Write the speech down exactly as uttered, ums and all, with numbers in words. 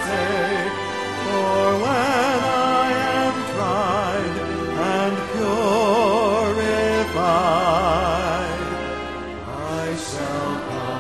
sake. For when I am tried and purified, I shall come.